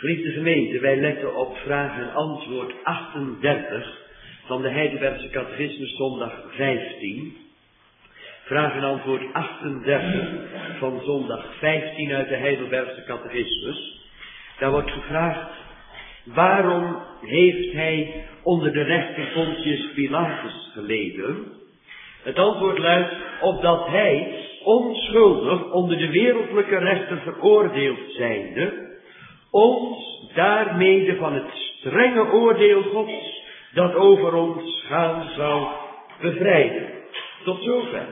Geliefde gemeente, wij letten op vraag en antwoord 38 van de Heidelbergse Catechismus zondag 15. Vraag en antwoord 38 van zondag 15 uit de Heidelbergse Catechismus. Daar wordt gevraagd: waarom heeft hij onder de rechter Pontius Pilatus geleden? Het antwoord luidt: opdat hij onschuldig onder de wereldlijke rechter veroordeeld zijnde, ons daarmede van het strenge oordeel Gods dat over ons gaan zou bevrijden. Tot zover.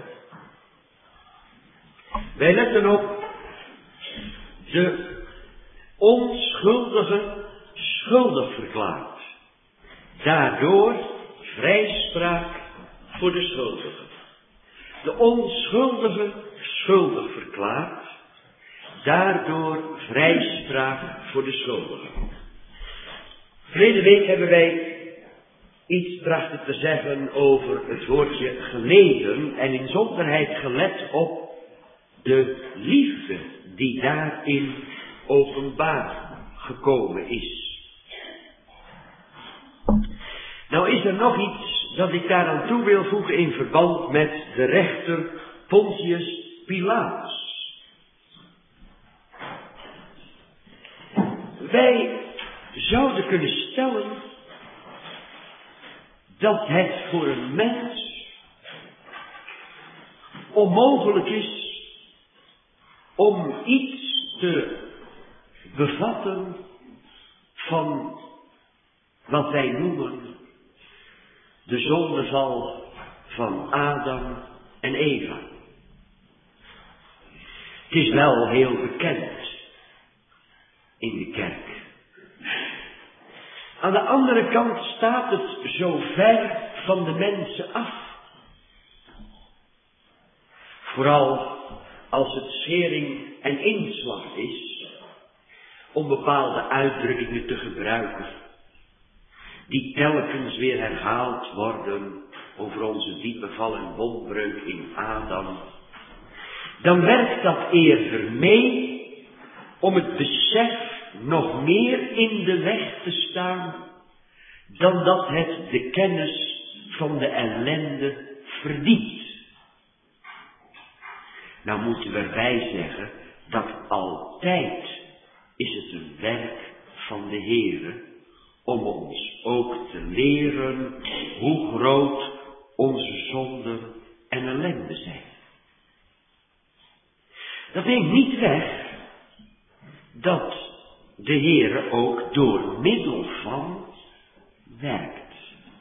Wij letten op de onschuldige schuldig verklaard. Daardoor vrijspraak voor de schuldige. De onschuldige schuldig verklaard. Daardoor vrijspraak voor de schuldige. Verleden week hebben wij iets trachten te zeggen over het woordje geleden en in zonderheid gelet op de liefde die daarin openbaar gekomen is. Nou is er nog iets dat ik daaraan toe wil voegen in verband met de rechter Pontius Pilatus. Wij zouden kunnen stellen dat het voor een mens onmogelijk is om iets te bevatten van wat wij noemen de zondeval van Adam en Eva. Het is wel heel bekend in de kerk. Aan de andere kant staat het zo ver van de mensen af. Vooral als het schering en inslag is om bepaalde uitdrukkingen te gebruiken die telkens weer herhaald worden over onze diepe val en bondbreuk in Adam. Dan werkt dat eerder mee om het besef nog meer in de weg te staan dan dat het de kennis van de ellende verdient. Nou moeten we erbij zeggen dat altijd is het een werk van de Heere om ons ook te leren hoe groot onze zonden en ellende zijn. Dat neemt niet weg dat de Heere ook door middel van werkt.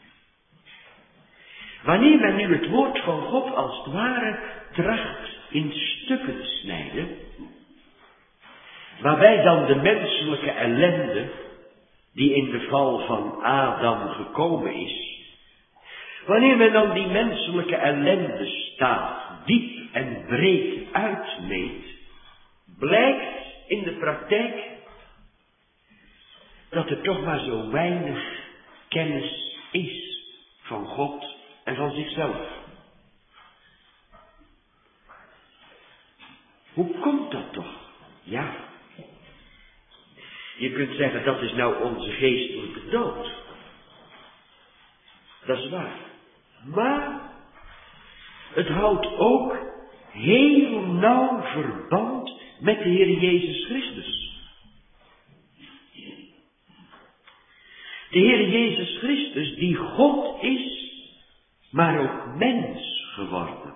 Wanneer men nu het woord van God als het ware tracht in stukken te snijden, waarbij dan de menselijke ellende die in de val van Adam gekomen is, wanneer men dan die menselijke ellende staat diep en breed uitmeet, blijkt in de praktijk dat er toch maar zo weinig kennis is van God en van zichzelf. Hoe komt dat toch? Ja. Je kunt zeggen, dat is nou onze geestelijke dood. Dat is waar. Maar het houdt ook heel nauw verband met de Heer Jezus Christus. De Heer Jezus Christus, die God is, maar ook mens geworden.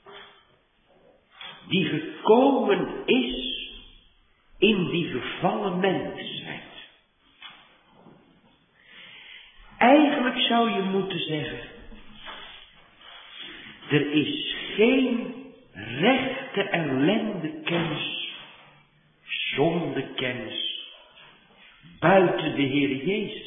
Die gekomen is in die gevallen mensheid. Eigenlijk zou je moeten zeggen, er is geen rechte ellendekennis, zondekennis, buiten de Heer Jezus.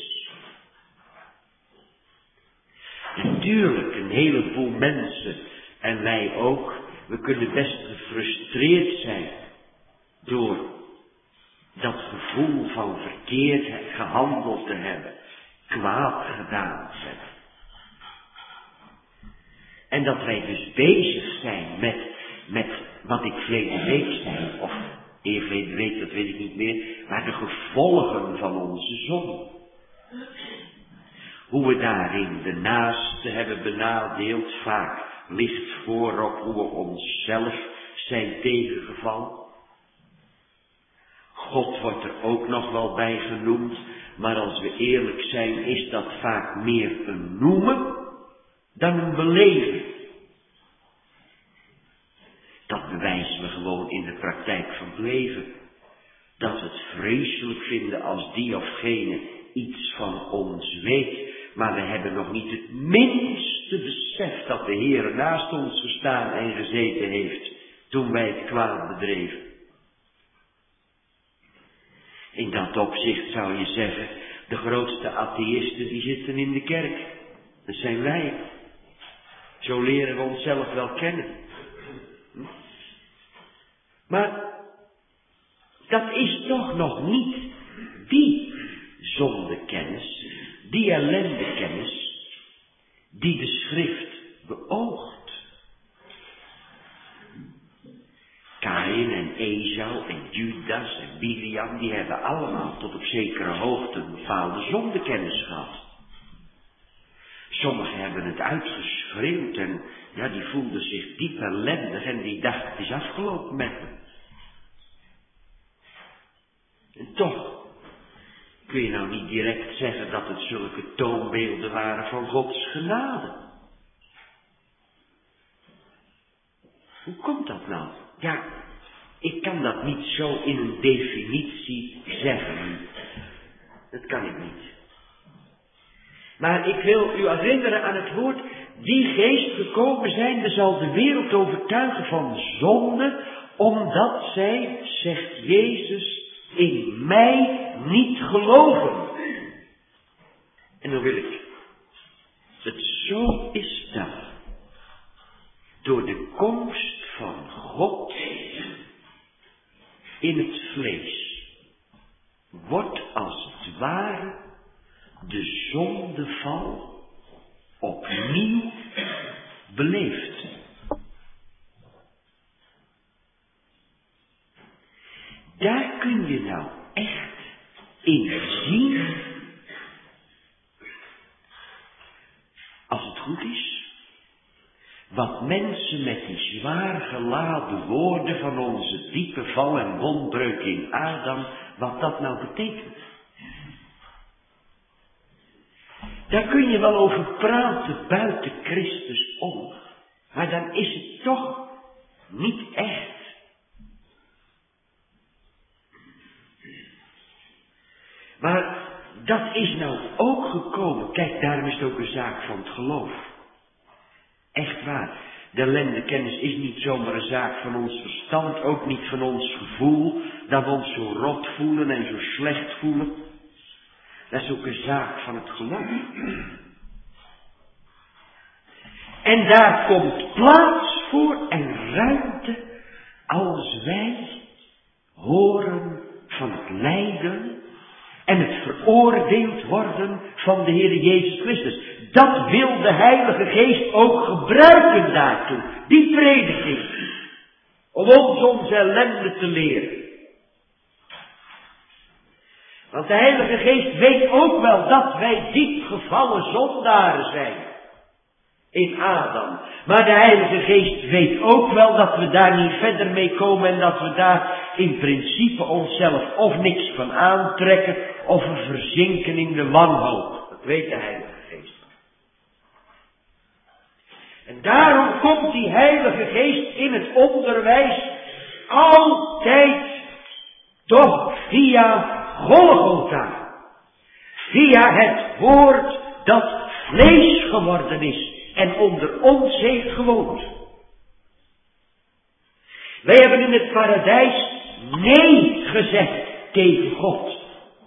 Natuurlijk, een heleboel mensen, en wij ook, we kunnen best gefrustreerd zijn door dat gevoel van verkeerd gehandeld te hebben, kwaad gedaan te hebben. En dat wij dus bezig zijn met wat ik verleden week zei, of eerverleden week, dat weet ik niet meer, maar de gevolgen van onze zonde. Hoe we daarin de naaste hebben benadeeld, vaak ligt voorop hoe we onszelf zijn tegengevallen. God wordt er ook nog wel bij genoemd, maar als we eerlijk zijn, is dat vaak meer een noemen dan een beleven. Dat bewijzen we gewoon in de praktijk van het leven. Dat we het vreselijk vinden als die of gene iets van ons weet, maar we hebben nog niet het minste besef dat de Heer naast ons gestaan en gezeten heeft toen wij het kwaad bedreven. In dat opzicht zou je zeggen, de grootste atheïsten die zitten in de kerk. Dat zijn wij. Zo leren we onszelf wel kennen. Maar dat is toch nog niet die zondekennis, die ellendekennis, die de schrift beoogt. Kaïn en Esau en Judas en Biliam, die hebben allemaal tot op zekere hoogte een bepaalde zondekennis gehad. Sommigen hebben het uitgeschreeuwd en ja, die voelden zich diep ellendig en die dachten het is afgelopen met hem. En toch kun je nou niet direct zeggen dat het zulke toonbeelden waren van Gods genade. Hoe komt dat nou? Ja, ik kan dat niet zo in een definitie zeggen. Dat kan ik niet. Maar ik wil u herinneren aan het woord, die geest gekomen zijnde zal de wereld overtuigen van zonde, omdat zij, zegt Jezus, in mij niet geloven. En dan wil ik het zo is stellen. Door de komst van God in het vlees wordt als het ware de zondeval opnieuw beleefd. Daar kun je nou echt in zien, als het goed is, wat mensen met die zwaar geladen woorden van onze diepe val en wondbreuk in Adam, wat dat nou betekent. Daar kun je wel over praten buiten Christus om, maar dan is het toch niet echt. Maar dat is nou ook gekomen. Kijk, daarom is het ook een zaak van het geloof. Echt waar. De ellendekennis is niet zomaar een zaak van ons verstand, ook niet van ons gevoel, dat we ons zo rot voelen en zo slecht voelen. Dat is ook een zaak van het geloof. En daar komt plaats voor en ruimte als wij horen van het lijden en het veroordeeld worden van de Heer Jezus Christus. Dat wil de Heilige Geest ook gebruiken daartoe. Die prediking. Om ons onze ellende te leren. Want de Heilige Geest weet ook wel dat wij diep gevallen zondaren zijn. In Adam. Maar de Heilige Geest weet ook wel dat we daar niet verder mee komen en dat we daar in principe onszelf of niks van aantrekken of we verzinken in de wanhoop. Dat weet de Heilige Geest. En daarom komt die Heilige Geest in het onderwijs altijd toch via Golgotha. Via het woord dat vlees geworden is en onder ons heeft gewoond. Wij hebben in het paradijs nee gezegd tegen God.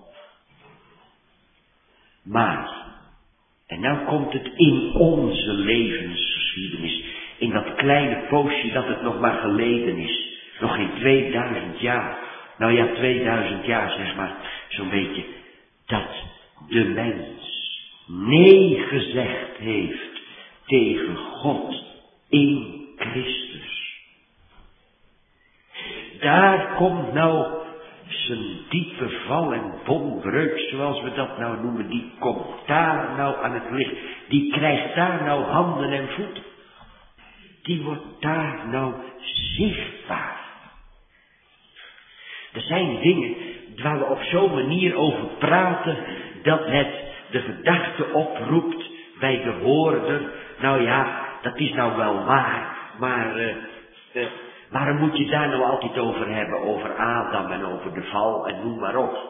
Maar, en nou komt het in onze levensgeschiedenis, in dat kleine poosje dat het nog maar geleden is, nog geen 2000 jaar, nou ja 2000 jaar zeg maar, zo'n beetje, dat de mens nee gezegd heeft tegen God in Christus. daar komt nou zijn diepe val en bonbreuk, zoals we dat nou noemen, die komt daar nou aan het licht. Die krijgt daar nou handen en voeten. Die wordt daar nou zichtbaar. Er zijn dingen waar we op zo'n manier over praten, dat het de gedachte oproept bij de hoorder. Nou ja, dat is nou wel waar, maar waarom moet je daar nou altijd over hebben? Over Adam en over de val en noem maar op.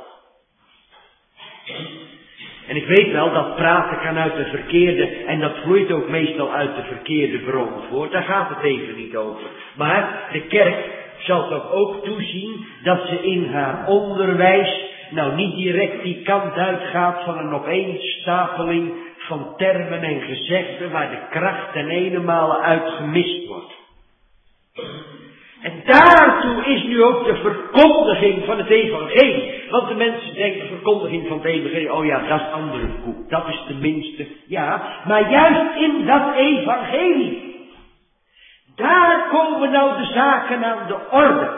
En ik weet wel dat praten kan uit de verkeerde, en dat vloeit ook meestal uit de verkeerde bron voort. Daar gaat het even niet over. Maar de kerk zal toch ook toezien dat ze in haar onderwijs nou niet direct die kant uitgaat van een opeenstapeling van termen en gezegden waar de kracht ten ene uit gemist wordt. En daartoe is nu ook de verkondiging van het evangelie. Want de mensen denken, de verkondiging van het evangelie, oh ja, dat is andere koek, dat is tenminste, ja. Maar juist in dat evangelie, daar komen nou de zaken aan de orde.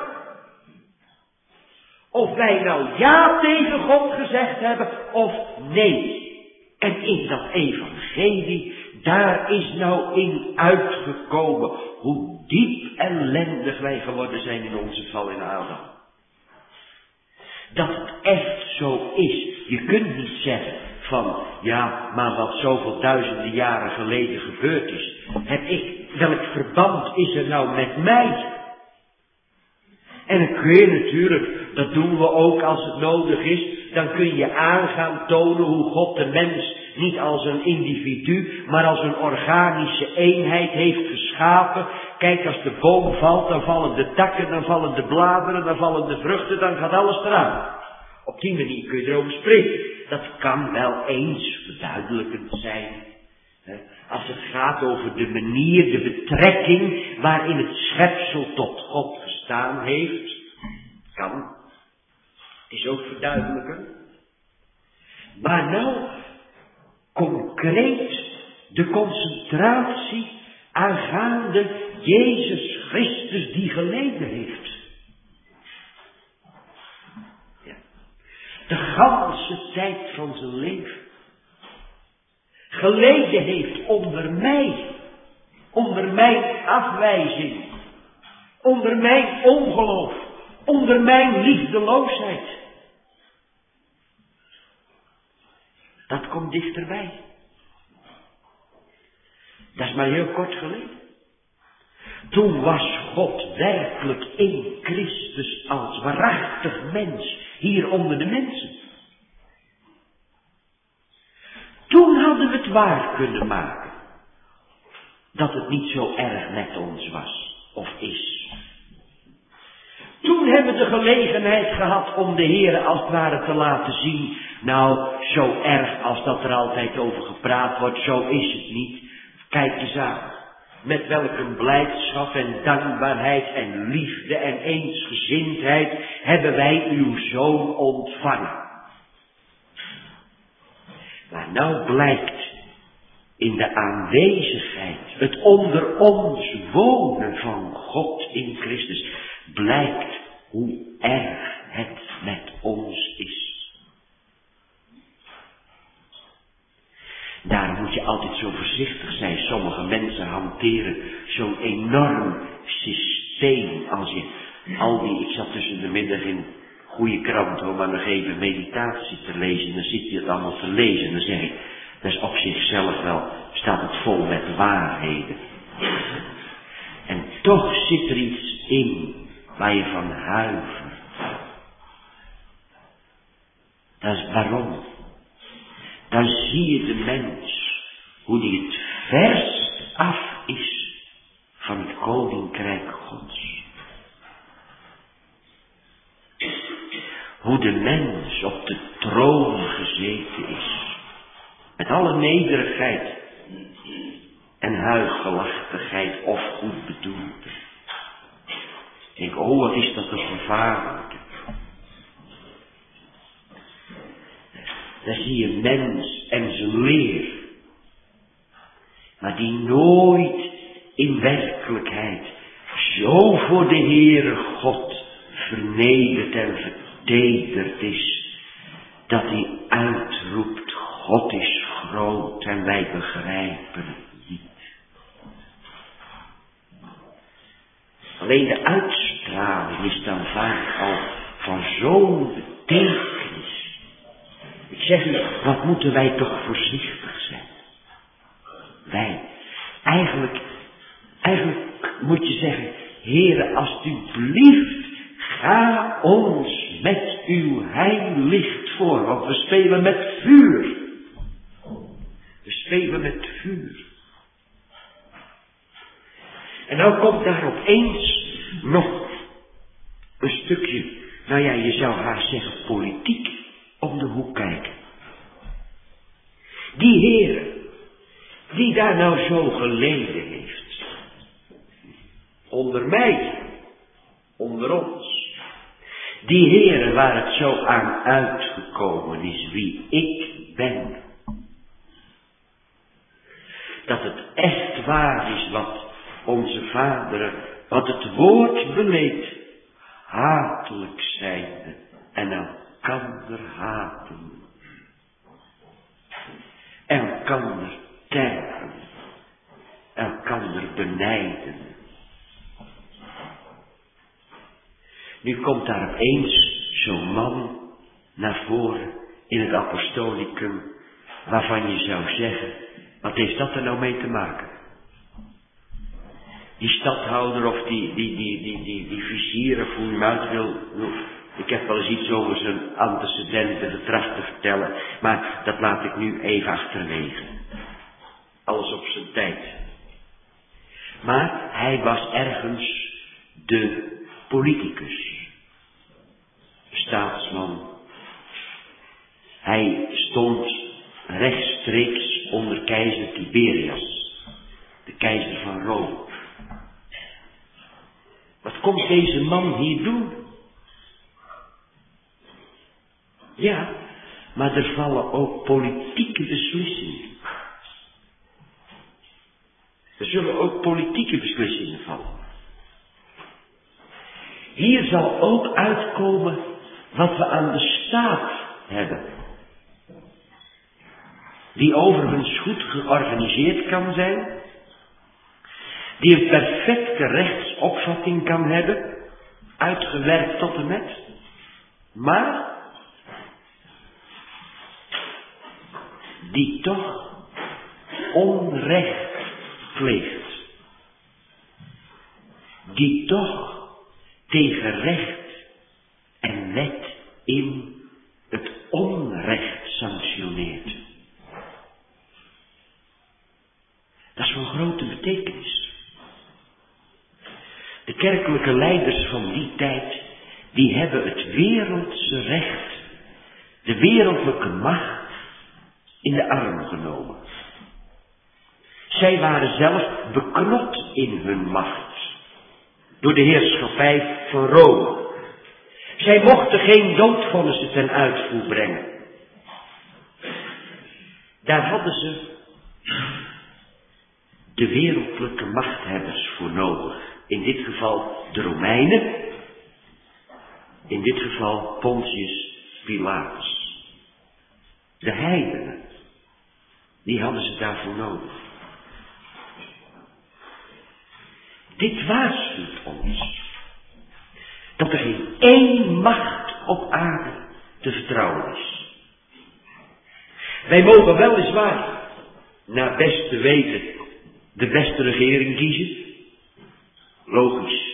Of wij nou ja tegen God gezegd hebben, of nee. En in dat evangelie, daar is nou in uitgekomen hoe diep ellendig wij geworden zijn in onze val in Adam. Dat het echt zo is. Je kunt niet zeggen van, ja, maar wat zoveel duizenden jaren geleden gebeurd is, welk verband is er nou met mij? En dan kun je natuurlijk, dat doen we ook als het nodig is, dan kun je aan tonen hoe God de mens niet als een individu, maar als een organische eenheid heeft geschapen. Kijk, als de boom valt, dan vallen de takken, dan vallen de bladeren, dan vallen de vruchten, dan gaat alles eraan. Op die manier kun je erover spreken. Dat kan wel eens verduidelijkend zijn. Als het gaat over de manier, de betrekking waarin het schepsel tot God gestaan heeft. Kan. Is ook verduidelijkend. Maar nou, concreet de concentratie aangaande Jezus Christus die geleden heeft. Ja. De ganse tijd van zijn leven. Geleden heeft onder mij. Onder mijn afwijzing. Onder mijn ongeloof. Onder mijn liefdeloosheid. Dat komt dichterbij. Dat is maar heel kort geleden. Toen was God werkelijk in Christus als waarachtig mens hier onder de mensen. Toen hadden we het waar kunnen maken. Dat het niet zo erg met ons was. Of is. Toen hebben we de gelegenheid gehad om de Heere als het ware te laten zien. Nou, zo erg als dat er altijd over gepraat wordt, zo is het niet. Kijk eens aan. Met welke blijdschap en dankbaarheid en liefde en eensgezindheid hebben wij uw Zoon ontvangen. Maar nou blijkt in de aanwezigheid, het onder ons wonen van God in Christus, blijkt hoe erg het met ons is. Daarom moet je altijd zo voorzichtig zijn. Sommige mensen hanteren zo'n enorm systeem. Als je ik zat tussen de middag in goede krant om maar nog even meditatie te lezen. Dan zit je het allemaal te lezen. En dan zeg ik, dat is op zichzelf wel, staat het vol met waarheden. En toch zit er iets in waar je van huivert. Dat is waarom. Dan zie je de mens, hoe die het verst af is van het koninkrijk Gods. Hoe de mens op de troon gezeten is, met alle nederigheid en huichelachtigheid of goed bedoeld. Ik denk, oh wat is dat een gevaarlijke. Daar zie je mens en zijn leer. Maar die nooit in werkelijkheid zo voor de Heere God vernederd en vertederd is, dat hij uitroept, God is groot en wij begrijpen het niet. Alleen de uitstraling is dan vaak al van zo'n betekenis. Ik zeg u, wat moeten wij toch voorzichtig zijn. Wij, eigenlijk moet je zeggen, Heere, alstublieft, ga ons met uw heillicht voor, want we spelen met vuur. We spelen met vuur. En nou komt daar opeens nog een stukje, nou ja, je zou haast zeggen politiek, om de hoek kijken. Die Heere, die daar nou zo geleden heeft, onder mij, onder ons, die Heere waar het zo aan uitgekomen is wie ik ben, dat het echt waar is wat onze vaderen, wat het woord beleed, hatelijk zijnde en elkander haten, elkander tergen, elkander benijden. Nu komt daar opeens zo'n man naar voren in het apostolicum, waarvan je zou zeggen, wat heeft dat er nou mee te maken? Die stadhouder of die vizier, of hoe je hem uit wil. Ik heb wel eens iets over zijn antecedenten getracht te vertellen, maar dat laat ik nu even achterwege. Alles op zijn tijd. Maar hij was ergens de politicus, staatsman. Hij stond rechtstreeks onder keizer Tiberius, de keizer van Rome. Wat komt deze man hier doen? Ja, maar er vallen ook politieke beslissingen. Er zullen ook politieke beslissingen vallen. Hier zal ook uitkomen wat we aan de staat hebben. Die overigens goed georganiseerd kan zijn. Die een perfecte rechtsopvatting kan hebben. Uitgewerkt tot en met. Maar die toch onrecht pleegt. Die toch tegen recht en wet in het onrecht sanctioneert. Dat is van grote betekenis. De kerkelijke leiders van die tijd, die hebben het wereldse recht, de wereldlijke macht, in de arm genomen. Zij waren zelf beknot in hun macht, door de heerschappij van Rome. Zij mochten geen doodvonnissen ten uitvoer brengen. Daar hadden ze de wereldlijke machthebbers voor nodig. In dit geval de Romeinen. In dit geval Pontius Pilatus. De heidenen. Die hadden ze daarvoor nodig. Dit waarschuwt ons. Dat er geen één macht op aarde te vertrouwen is. Wij mogen weliswaar, naar beste weten, de beste regering kiezen. Logisch.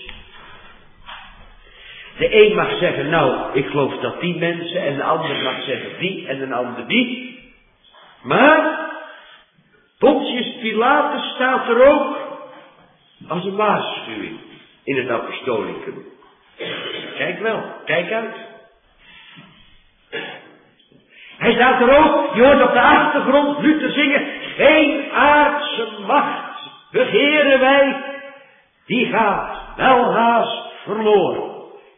De een mag zeggen, nou, ik geloof dat die mensen, en de ander mag zeggen die, en een ander die. Maar Pontius Pilatus staat er ook als een waarschuwing in het apostolicum. Kijk wel, kijk uit. Hij staat er ook, je hoort op de achtergrond Luther zingen, geen aardse macht begeren wij, die gaat welhaast verloren.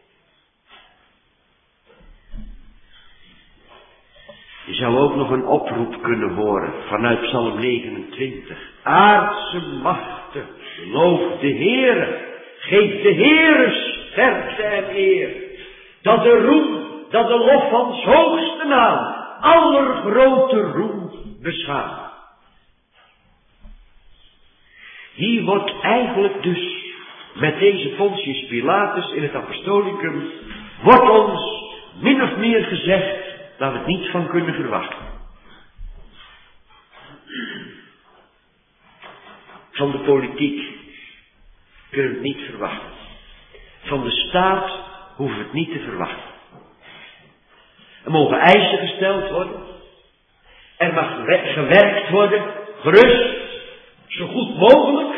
Je zou ook nog een oproep kunnen horen vanuit Psalm 29. Aardse machten, loof de Heere, geef de Heere sterkte en eer. Dat de roem, dat de lof van 's hoogste naam, allergrote roem beschaamt. Hier wordt eigenlijk dus met deze Pontius Pilatus in het apostolicum, wordt ons min of meer gezegd dat we het niet van kunnen verwachten. Van de politiek kunnen we het niet verwachten. Van de staat hoeven we het niet te verwachten. Er mogen eisen gesteld worden. Er mag gewerkt worden, gerust, zo goed mogelijk.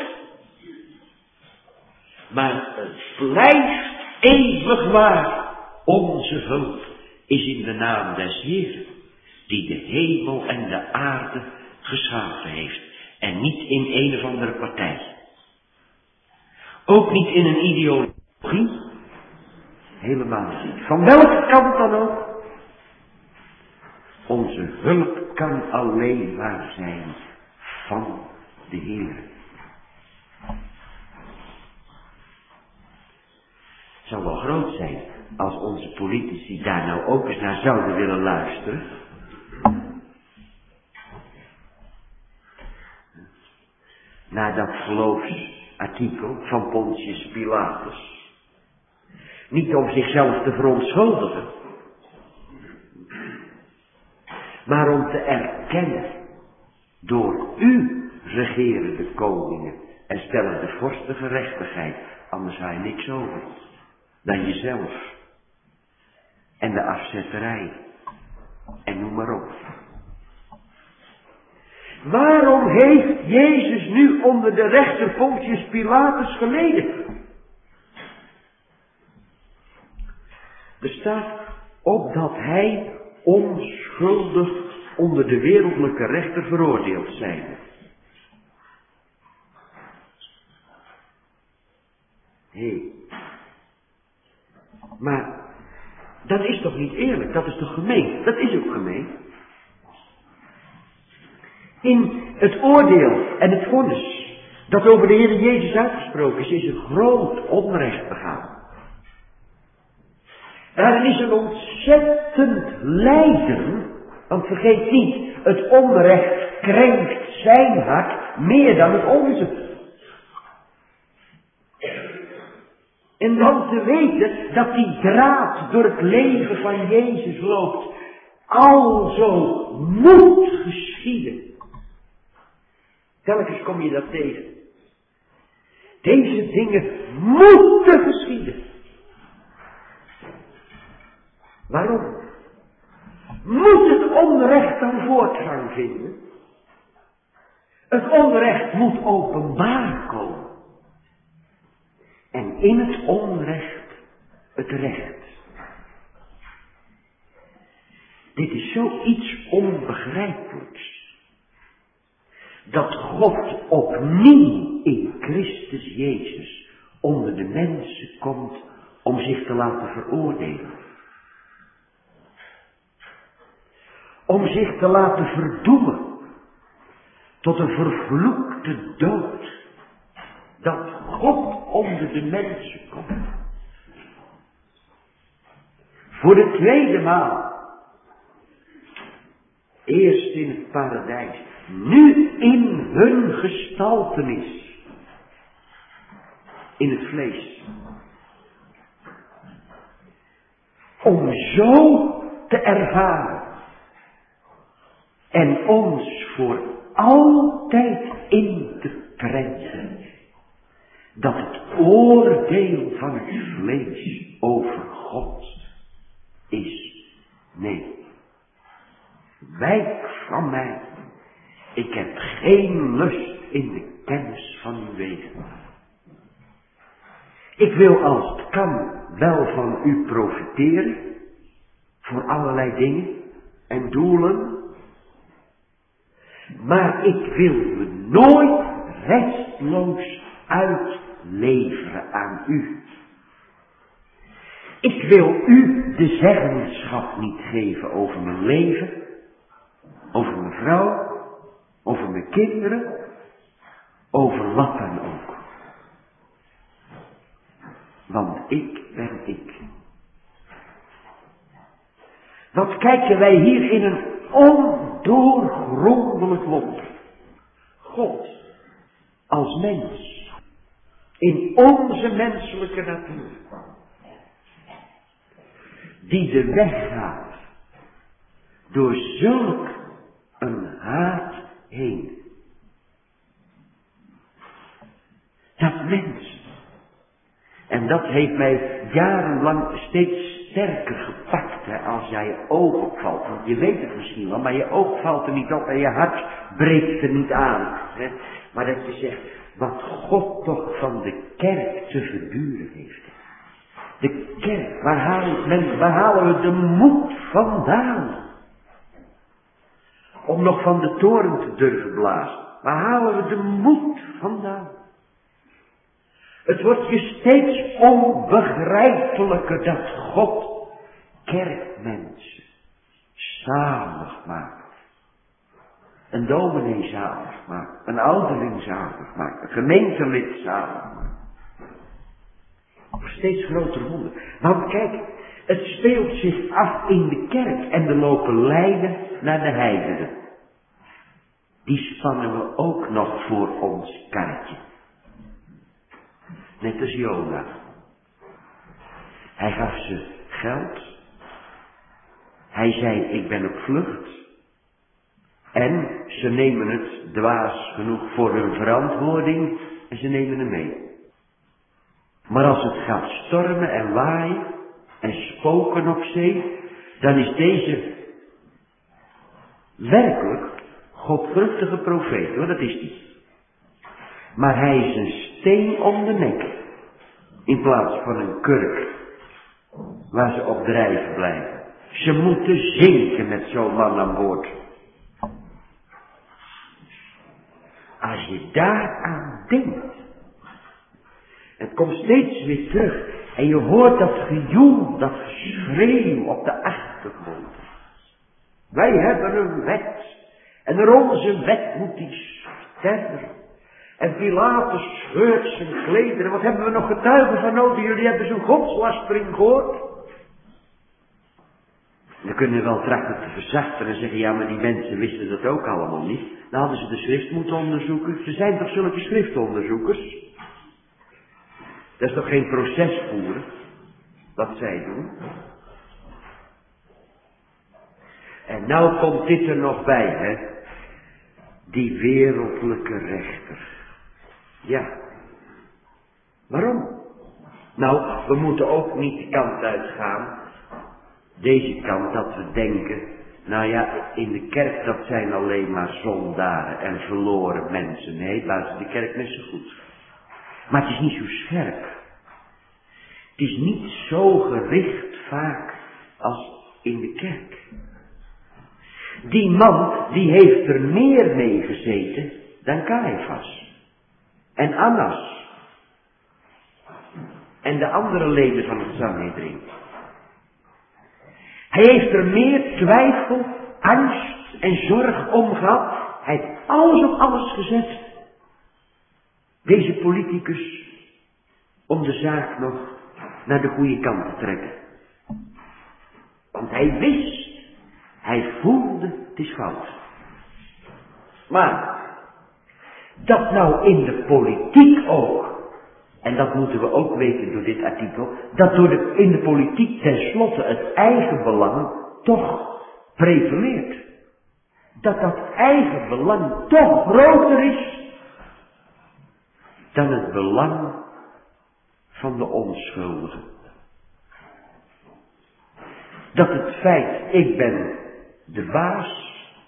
Maar het blijft eeuwig waar. Onze hulp is in de naam des Heeren, die de hemel en de aarde geschapen heeft. En niet in een of andere partij. Ook niet in een ideologie. Helemaal niet. Van welke kant dan ook. Onze hulp kan alleen maar zijn van de Heer. Het zou wel groot zijn als onze politici daar nou ook eens naar zouden willen luisteren. Naar dat geloofsartikel van Pontius Pilatus. Niet om zichzelf te verontschuldigen, maar om te erkennen, door u regeren de koningen en stellen de vorsten gerechtigheid, anders ga je niks over dan jezelf en de afzetterij en noem maar op. Waarom heeft Jezus nu onder de rechter Pontius Pilatus geleden? Er staat opdat hij onschuldig onder de wereldlijke rechter veroordeeld zijn. Maar dat is toch niet eerlijk? Dat is toch gemeen? Dat is ook gemeen. In het oordeel en het vonnis dat over de Heer Jezus uitgesproken is een groot onrecht begaan. Er is een ontzettend lijden, want vergeet niet, het onrecht krenkt zijn hart meer dan het onze. En dan te weten dat die draad door het leven van Jezus loopt, alzo moet geschieden. Telkens kom je dat tegen. Deze dingen moeten geschieden. Waarom? Moet het onrecht dan voortgang vinden? Het onrecht moet openbaar komen. En in het onrecht het recht. Dit is zoiets onbegrijpelijks. Dat God opnieuw in Christus Jezus onder de mensen komt om zich te laten veroordelen. Om zich te laten verdoemen tot een vervloekte dood. Dat God onder de mensen komt. Voor de tweede maal. Eerst in het paradijs. Nu in hun gestaltenis. In het vlees. Om zo te ervaren. En ons voor altijd in te prenten. Dat het oordeel van het vlees over God is. Nee. Wijk van mij. Ik heb geen lust in de kennis van uw wegen. Ik wil als het kan wel van u profiteren. Voor allerlei dingen en doelen. Maar ik wil me nooit restloos uitleveren aan u. Ik wil u de zeggenschap niet geven over mijn leven, over mijn vrouw, over mijn kinderen, over wat dan ook. Want ik ben ik. Wat kijken wij hier in een ondoorgrondelijk wonder. God als mens. In onze menselijke natuur. Die de weg gaat. Door zulk een haat heen. Dat mens. En dat heeft mij jarenlang steeds sterker gepakt. Hè, als jij je oog opvalt. Want je weet het misschien wel. Maar je oog valt er niet op. En je hart breekt er niet aan. Hè. Maar dat je zegt. Wat God toch van de kerk te verduren heeft. De kerk. Waar halen we de moed vandaan? Om nog van de toren te durven blazen. Waar halen we de moed vandaan? Het wordt je steeds onbegrijpelijker dat God kerkmensen zalig maakt. Een dominee zalig maakt. Een ouderling zalig maakt. Een gemeentelid zalig maakt. Steeds groter wonder. Want kijk, het speelt zich af in de kerk. En er lopen lijnen naar de heidenen. Die spannen we ook nog voor ons karretje. Net als Jona. Hij gaf ze geld. Hij zei, ik ben op vlucht. En ze nemen het dwaas genoeg voor hun verantwoording. En ze nemen hem mee. Maar als het gaat stormen en waaien. En spoken op zee. Dan is deze werkelijk godvruchtige profeet, hoor, dat is hij. Maar hij is een steen om de nek. In plaats van een kurk. Waar ze op drijven blijven. Ze moeten zinken met zo'n man aan boord. Als je daaraan denkt. Het komt steeds weer terug. En je hoort dat gejoel, dat geschreeuw op de achtergrond. Wij hebben een wet. En door onze wet moet die sterven. En Pilatus scheurt zijn klederen. Wat hebben we nog getuigen van nodig? Jullie hebben zo'n godslastering gehoord. Dan kunnen we wel trachten te verzachten en zeggen, ja, maar die mensen wisten dat ook allemaal niet. Dan hadden ze de schrift moeten onderzoeken. Ze zijn toch zulke schriftonderzoekers? Dat is toch geen proces voeren, wat zij doen? En nou komt dit er nog bij, hè. Die wereldlijke rechter. Ja. Waarom? Nou, we moeten ook niet de kant uitgaan. Deze kant dat we denken. Nou ja, in de kerk dat zijn alleen maar zondaren en verloren mensen. Nee, buiten de kerk is zo goed. Maar het is niet zo scherp. Het is niet zo gericht vaak als in de kerk. Die man, die heeft er meer mee gezeten dan Caiaphas. En Annas. En de andere leden van het Sanhedrin. Hij heeft er meer twijfel, angst en zorg om gehad. Hij heeft alles op alles gezet. Deze politicus. Om de zaak nog naar de goede kant te trekken. Want hij wist. Hij voelde, het is fout. Maar, dat nou in de politiek ook, en dat moeten we ook weten door dit artikel, dat in de politiek tenslotte het eigen belang toch prevaleert. Dat eigen belang toch groter is dan het belang van de onschuldigen. Dat het feit, ik ben de baas,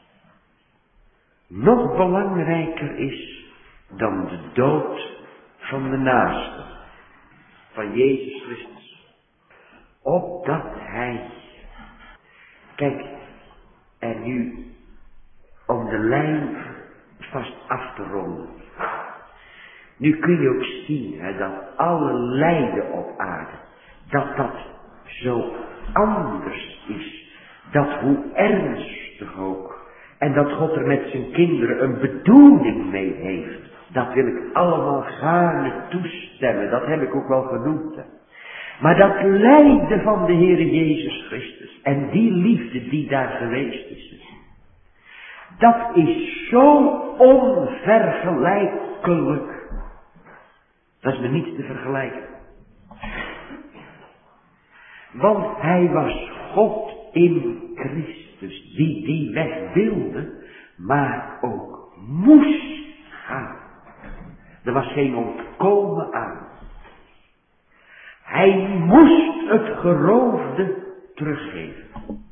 nog belangrijker is dan de dood van de naaste, van Jezus Christus. Opdat hij, kijk, en nu om de lijn vast af te ronden. Nu kun je ook zien dat alle lijden op aarde, dat zo anders is. Dat hoe ernstig ook. En dat God er met zijn kinderen een bedoeling mee heeft. Dat wil ik allemaal gaarne toestemmen. Dat heb ik ook wel genoemd. Maar dat lijden van de Heere Jezus Christus en die liefde die daar geweest is, dat is zo onvergelijkelijk. Dat is met niets te vergelijken. Want hij was God in Christus, die weg wilde, maar ook moest gaan. Er was geen ontkomen aan. Hij moest het geroofde teruggeven.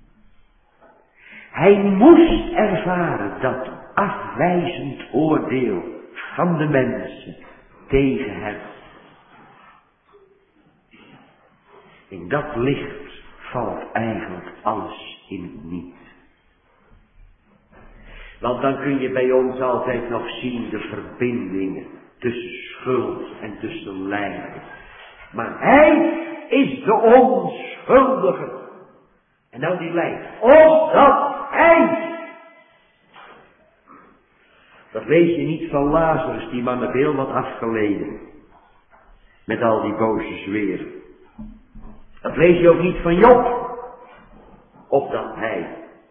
Hij moest ervaren dat afwijzend oordeel van de mensen tegen hem. In dat licht valt eigenlijk alles in het niet. Want dan kun je bij ons altijd nog zien de verbindingen tussen schuld en tussen lijden. Maar hij is de onschuldige. En nou die lijdt. Opdat hij. Dat lees je niet van Lazarus, die man heeft heel wat afgeleden. Met al die boze zweren. Dat lees je ook niet van Job. Opdat hij.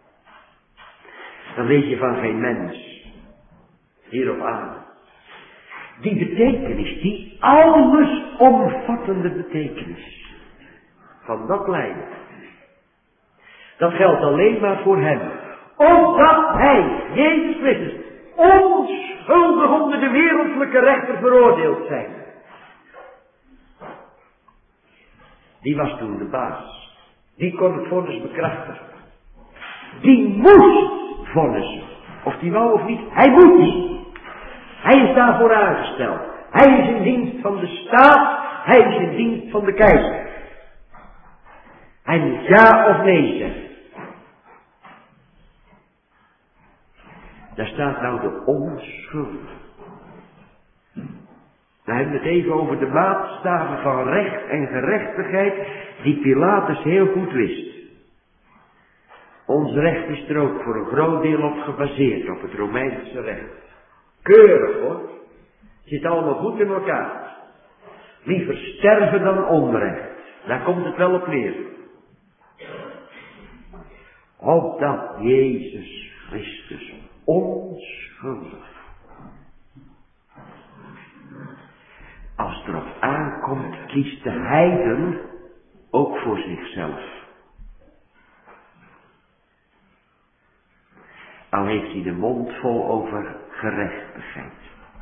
Dat lees je van geen mens. Hier op aarde. Die betekenis, die allesomvattende betekenis. Van dat lijden. Dat geldt alleen maar voor hem. Opdat hij, Jezus Christus, onschuldig onder de wereldlijke rechter veroordeeld zijn. Die was toen de baas. Die kon het vonnis bekrachtigen. Die moest vonnissen. Of die wou of niet, hij moet. Hij is daarvoor aangesteld. Hij is in dienst van de staat. Hij is in dienst van de keizer. Hij moet ja of nee zeggen. Daar staat nou de onschuldige. We hebben het even over de maatstaven van recht en gerechtigheid die Pilatus heel goed wist. Ons recht is er ook voor een groot deel op gebaseerd, op het Romeinse recht. Keurig hoor. Zit allemaal goed in elkaar. Liever sterven dan onrecht. Daar komt het wel op neer. Opdat Jezus Christus onschuldig. Als het erop aankomt, kiest de heiden ook voor zichzelf. Al heeft hij de mond vol over gerechtigheid.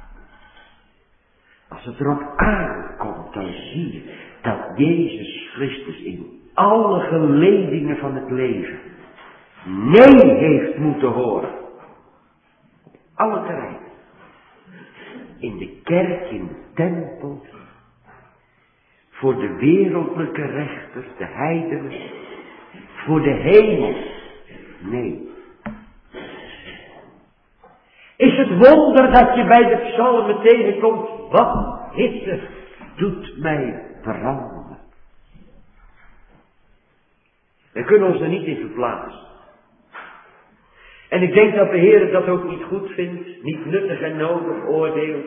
Als het erop aankomt, dan zie je dat Jezus Christus in alle geledingen van het leven nee heeft moeten horen. Op alle terreinen. In de kerk, in de tempel. Voor de wereldlijke rechters, de heidenen. Voor de hemel. Nee. Is het wonder dat je bij de psalmen tegenkomt, wat hitte doet mij branden. We kunnen ons er niet in verplaatsen. En ik denk dat de Heer dat ook niet goed vindt, niet nuttig en nodig oordeelt.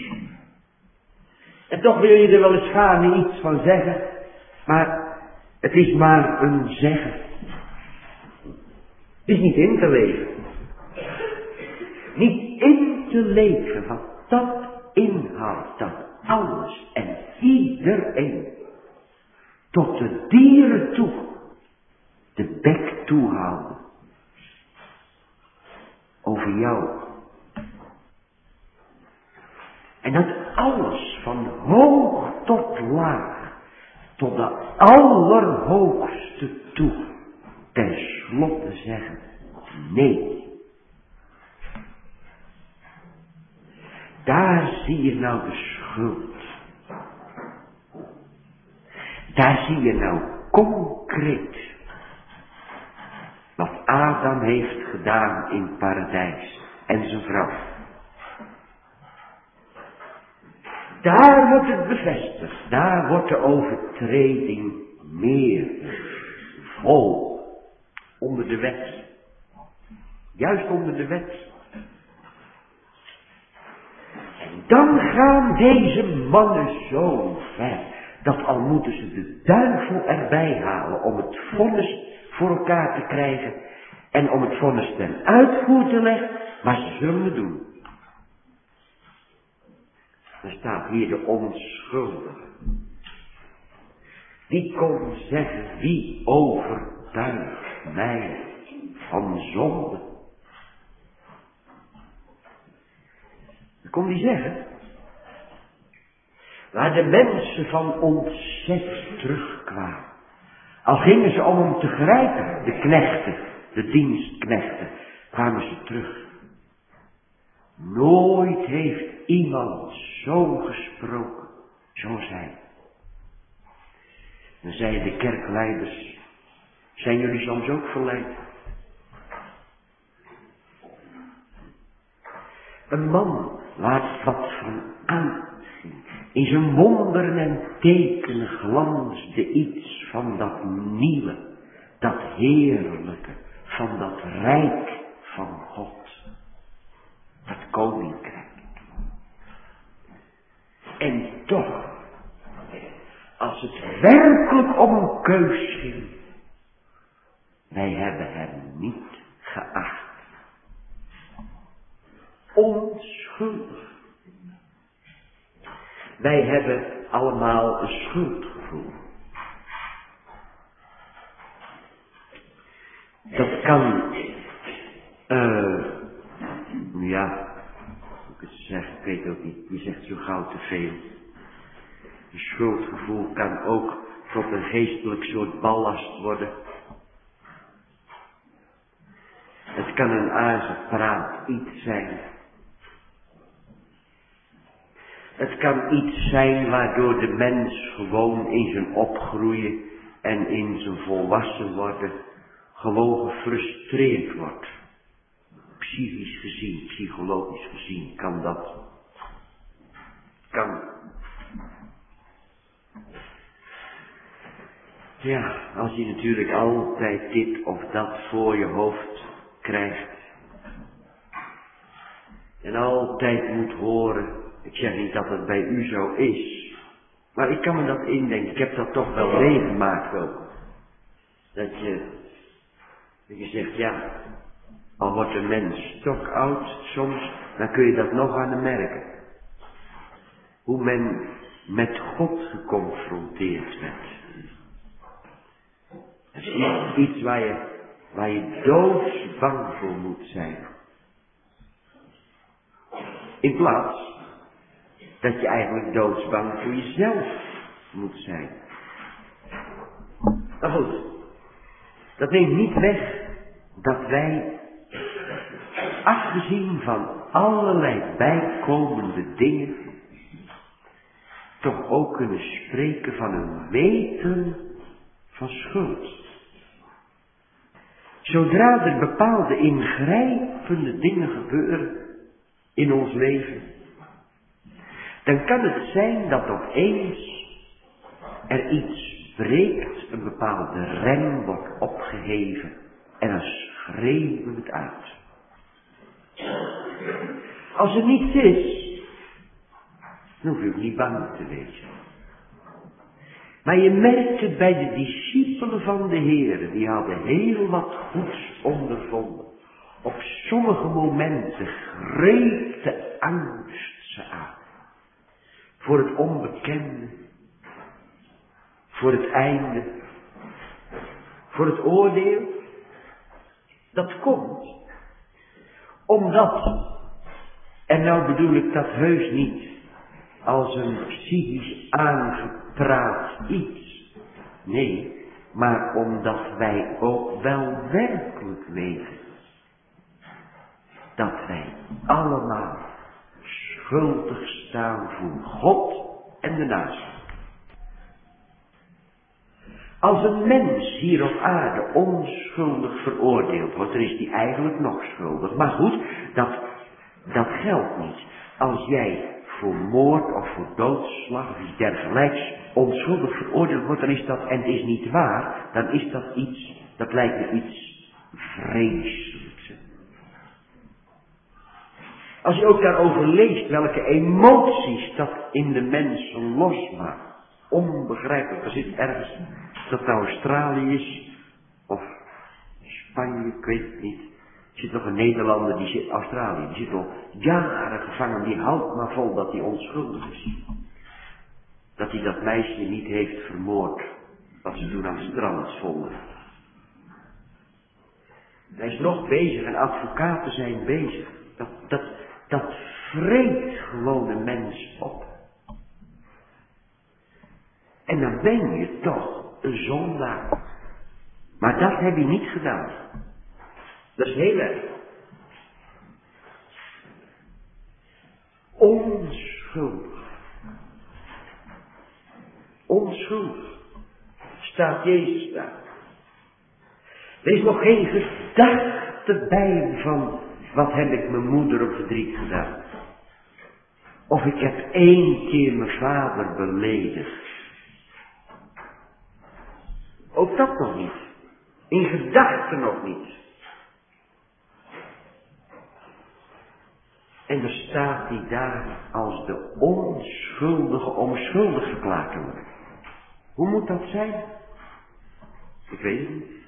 En toch wil je er wel eens gaarne iets van zeggen, maar het is maar een zeggen. Het is niet in te leven. Niet in te leven wat dat inhoudt, dat alles en iedereen tot de dieren toe de bek toehouden over jou. En dat alles van hoog tot laag, tot de allerhoogste toe, tenslotte zeggen nee. Daar zie je nou de schuld. Daar zie je nou concreet wat Adam heeft gedaan in het paradijs en zijn vrouw. Daar wordt het bevestigd. Daar wordt de overtreding meer vol onder de wet. Juist onder de wet. En dan gaan deze mannen zo ver dat al moeten ze de duivel erbij halen om het vonnis voor elkaar te krijgen en om het vonnis ten uitvoer te leggen, maar ze zullen het doen. Er staat hier de onschuldige. Die kon zeggen, wie overtuigt mij van zonde? Dat kon hij zeggen. Waar de mensen van ontzet terugkwamen. Al gingen ze om hem te grijpen, de knechten, de dienstknechten, kwamen ze terug. Nooit heeft iemand zo gesproken, zoals hij. Dan zeiden de kerkleiders, zijn jullie soms ook verleid? Een man waar wat van uitging. In zijn wonderen en tekenen glansde iets van dat nieuwe, dat heerlijke, van dat rijk van God. Dat koninkrijk. En toch, als het werkelijk om een keus ging, wij hebben hem niet geacht. Onschuldig. Wij hebben allemaal een schuldgevoel. Dat kan, ja, hoe ik het zeg, ik weet ook niet, je zegt zo gauw te veel. Een schuldgevoel kan ook tot een geestelijk soort ballast worden. Het kan een aangepraat iets zijn. Het kan iets zijn waardoor de mens gewoon in zijn opgroeien en in zijn volwassen worden gewoon gefrustreerd wordt. Psychisch gezien, psychologisch gezien kan dat. Kan. Ja, als je natuurlijk altijd dit of dat voor je hoofd krijgt. En altijd moet horen. Ik zeg niet dat het bij u zo is. Maar ik kan me dat indenken. Ik heb dat toch wel meegemaakt ook. Dat je zegt, ja. Al wordt een mens toch oud soms. Dan kun je dat nog aan hem merken. Hoe men met God geconfronteerd werd. Dat is iets waar je doodsbang voor moet zijn. In plaats dat je eigenlijk doodsbang voor jezelf moet zijn. Maar goed, dat neemt niet weg dat wij, afgezien van allerlei bijkomende dingen, toch ook kunnen spreken van een weten van schuld. Zodra er bepaalde ingrijpende dingen gebeuren in ons leven, dan kan het zijn dat opeens er iets breekt, een bepaalde rem wordt opgeheven en dan schreeuwen we het uit. Als er niets is, dan hoef je ook niet bang te wezen. Maar je merkt het bij de discipelen van de Heer, die hadden heel wat goeds ondervonden. Op sommige momenten greep de angst ze aan. Voor het onbekende, voor het einde, voor het oordeel. Dat komt omdat, en nou bedoel ik dat heus niet als een psychisch aangepraat iets. Nee, maar omdat wij ook wel werkelijk weten dat wij allemaal schuldig staan voor God en de naaste. Als een mens hier op aarde onschuldig veroordeeld wordt, dan is die eigenlijk nog schuldig. Maar goed, dat geldt niet. Als jij voor moord of voor doodslag of iets dergelijks onschuldig veroordeeld wordt, dan is dat, en het is niet waar, dan is dat iets, dat lijkt me iets vreselijks. Als je ook daarover leest welke emoties dat in de mensen losmaakt. Onbegrijpelijk. Er zit ergens, of dat nou Australië is, of Spanje, ik weet het niet. Er zit nog een Nederlander, die zit Australië, die zit al jaren gevangen, die houdt maar vol dat hij onschuldig is. Dat hij dat meisje niet heeft vermoord, wat ze toen aan het strand vonden. Hij is nog bezig en advocaten zijn bezig. Dat vreet gewoon een mens op. En dan ben je toch een zondaar. Maar dat heb je niet gedaan. Dat is heel erg. Onschuldig. Onschuldig. Staat Jezus daar. Er is nog geen gedachte bij van, wat heb ik mijn moeder op verdriet gedaan. Of ik heb 1 keer mijn vader beledigd. Ook dat nog niet. In gedachten nog niet. En dan staat hij daar als de onschuldige onschuldig verklaard te worden. Hoe moet dat zijn? Ik weet het niet.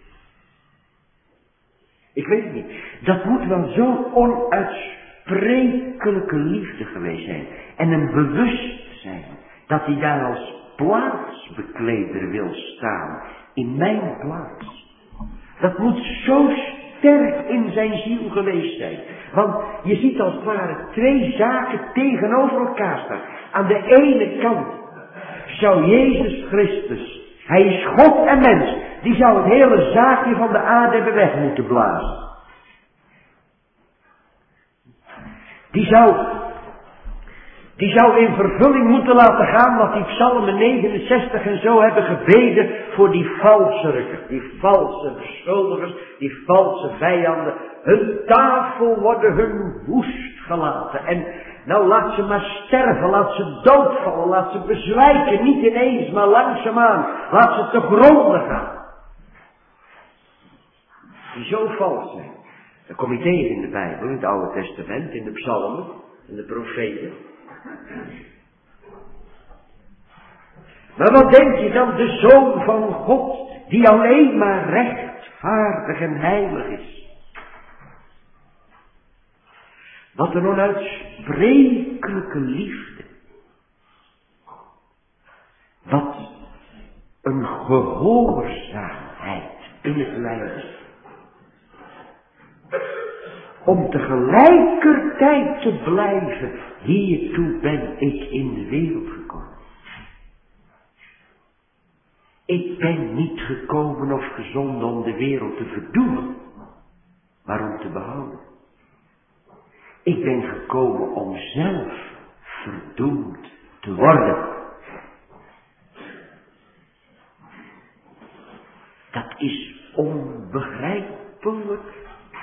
Ik weet het niet. Dat moet wel zo'n onuitsprekelijke liefde geweest zijn. En een bewustzijn dat hij daar als plaatsbekleder wil staan. In mijn plaats. Dat moet zo sterk in zijn ziel geweest zijn. Want je ziet als het ware 2 zaken tegenover elkaar staan. Aan de ene kant zou Jezus Christus, hij is God en mens, die zou het hele zaakje van de aarde hebben weg moeten blazen. Die zou in vervulling moeten laten gaan wat die psalmen 69 en zo hebben gebeden voor die valserikken, die valse beschuldigers, die valse vijanden. Hun tafel worden hun woest gelaten. En nou laat ze maar sterven, laat ze doodvallen, laat ze bezwijken, niet ineens, maar langzaamaan. Laat ze te gronden gaan. Die zo vals zijn. Dat kom je tegen in de Bijbel, in het Oude Testament, in de psalmen, in de profeten. Maar wat denk je dan, de Zoon van God, die alleen maar rechtvaardig en heilig is. Wat een onuitsprekelijke liefde. Wat een gehoorzaamheid in het lijden. Om tegelijkertijd te blijven, hiertoe ben ik in de wereld gekomen. Ik ben niet gekomen of gezonden om de wereld te verdoemen, maar om te behouden. Ik ben gekomen om zelf verdoemd te worden. Dat is onbegrijpelijk.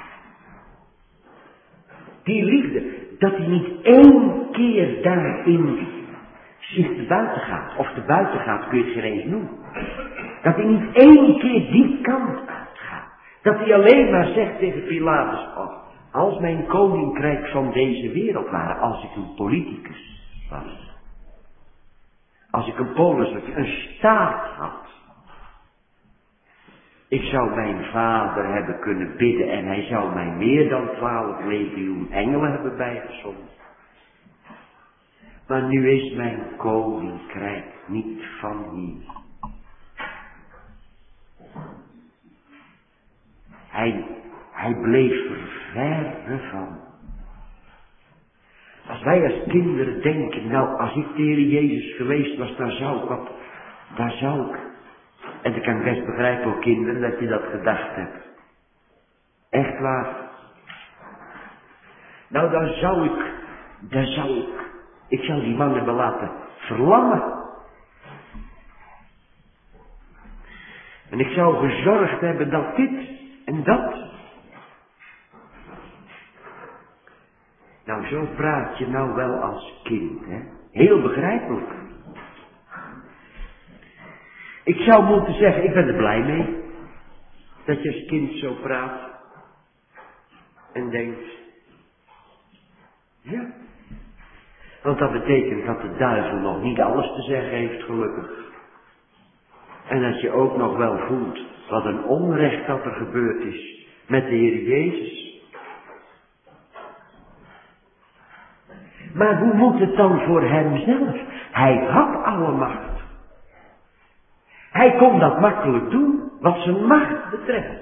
Die liefde, dat hij niet 1 keer daarin zich te buiten gaat. Of te buiten gaat kun je het geen eens noemen. Dat hij niet 1 keer die kant uitgaat. Dat hij alleen maar zegt tegen Pilatus, als mijn koninkrijk van deze wereld waren, als ik een politicus was. Als ik een polis, een staat had. Ik zou mijn vader hebben kunnen bidden en hij zou mij meer dan 12 legioen engelen hebben bijgezonden. Maar nu is mijn koninkrijk niet van hier. Hij bleef er verre van. Als wij als kinderen denken, nou als ik de Heer Jezus geweest was, daar zou ik. En ik kan best begrijpen ook kinderen dat je dat gedacht hebt. Echt waar. Nou dan zou ik zou die man hebben laten verlammen. En ik zou gezorgd hebben dat dit en dat. Nou zo praat je nou wel als kind, hè. Heel begrijpelijk. Ik zou moeten zeggen, ik ben er blij mee. Dat je als kind zo praat. En denkt. Ja. Want dat betekent dat de duivel nog niet alles te zeggen heeft, gelukkig. En dat je ook nog wel voelt wat een onrecht dat er gebeurd is met de Heer Jezus. Maar hoe moet het dan voor hem zelf? Hij had alle macht. Hij kon dat makkelijk doen, wat zijn macht betreft.